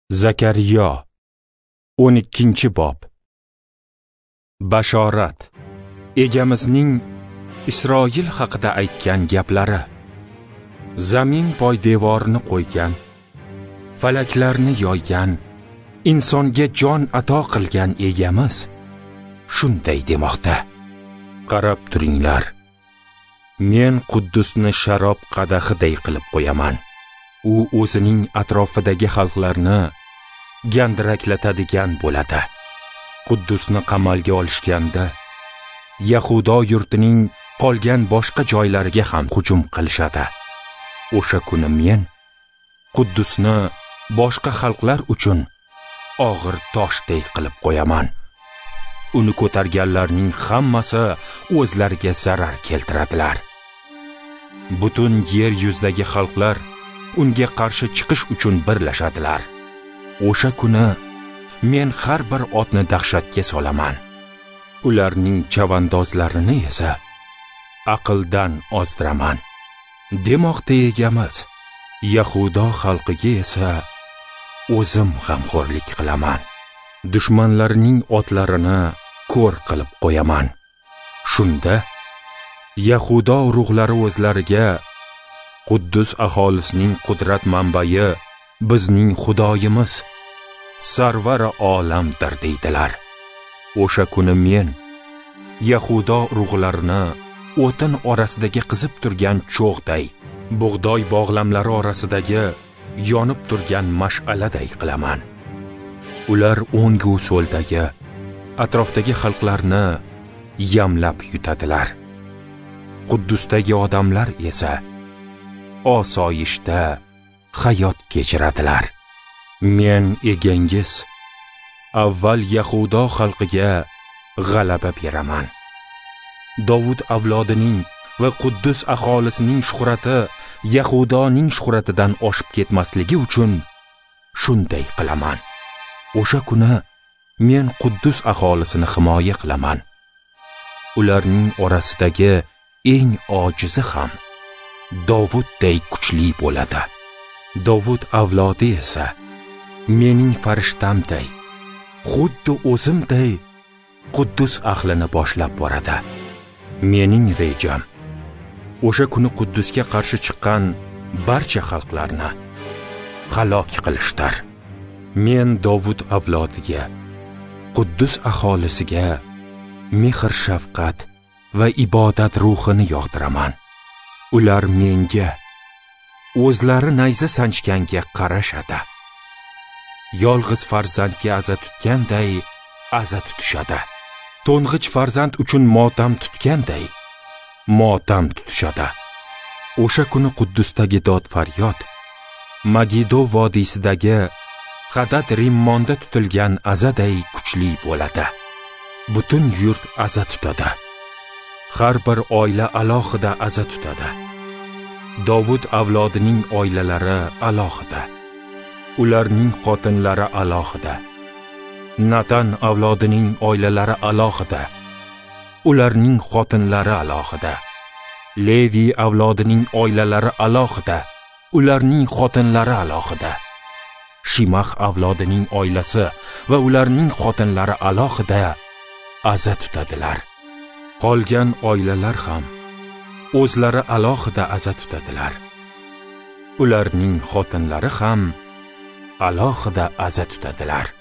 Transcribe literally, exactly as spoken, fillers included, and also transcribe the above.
Zakariya o'n ikkinchi bob. Bashorat. Egamizning Isroil haqida aytgan gaplari. Zamin poydevorini qo'ygan, falaklarni yoygan, insonga jon ato qilgan egamiz shunday demoqda. Qarab turinglar. Men Quddusni sharob qadahiday qilib qo'yaman. U o'zining atrofidagi xalqlarni gandiraklatadigan bo'ladi. Quddusni qamalga olishganda Yahudo yurtining qolgan boshqa joylariga ham hujum qilishadi. O'sha kuni men Quddusni boshqa xalqlar uchun og'ir toshdek qilib qo'yaman. Uni ko'targanlarning hammasi o'zlariga zarar keltiradilar. Butun yer yuzidagi xalqlar unga qarshi chiqish uchun birlashadilar. O'sha kuni men har bir otni dahshatga solaman. Ularning chavandozlarini esa aqldan ozdiraman. Demoqda egamiz, Yahudo xalqiga esa o'zim g'amxo'rlik qilaman. Dushmanlarining otlarini ko'r qilib qo'yaman. Shunda Yahudo urug'lari o'zlariga Quddus aholisining qudrat manbai bizning Xudoyimiz sarvari olamdir deydilar. O'sha kuni men Yahudo urug'larini o'tin orasidagi qizib turgan cho'g'day, bug'doy bog'lamlari orasidagi yonib turgan mash'aladay qilaman. Ular o'ngu so'ldagi atrofdagi xalqlarni yamlab yutadilar. Quddusdagi odamlar esa osoyishta hayot kechiradilar. Men egangiz avval Yahudo xalqiga g'alaba beraman. Dovud avlodining va Quddus aholisining shuhrati Yahudoning shuhratidan oshib ketmasligi uchun shunday qilaman. O'sha kuni men Quddus aholisini himoya qilaman. Ularning orasidagi eng ojizi ham Dovudday kuchli bo'ladi. Dovud avlodi esa mening farishtamday, xuddi o'zimday Quddus ahlini boshlab boradi. Mening rejam o'sha kuni Quddusga qarshi chiqqan barcha xalqlarni halok qilishdir. Men Dovud avlodiga, Quddus aholisiga mehr shafqat va ibodat ruhini yog'diraman. Ular menga o'zlari nayza sanchganga qarashadi. Yolg'iz farzandga aza tutganday aza tutishadi. To'ng'ich farzand uchun motam tutganday motam tutishadi. O'sha kuni Quddusdagi dod faryod Magido vodiysidagi Hadad Rimmonda tutilgan azaday kuchli bo'ladi. Butun yurt aza tutadi. Har bir oila alohida aza tutadi. Dovud avlodining oilalari alohida. Ularning xotinlari alohida. Natan avlodining oilalari alohida. Ularning xotinlari alohida. Levi avlodining oilalari alohida. Ularning xotinlari alohida. Shimah avlodining oilasi va ularning xotinlari alohida aza tutadilar. Qolgan oilalar ham o'zlari alohida aza tutadilar. Ularning xotinlari ham alohida aza tutadilar.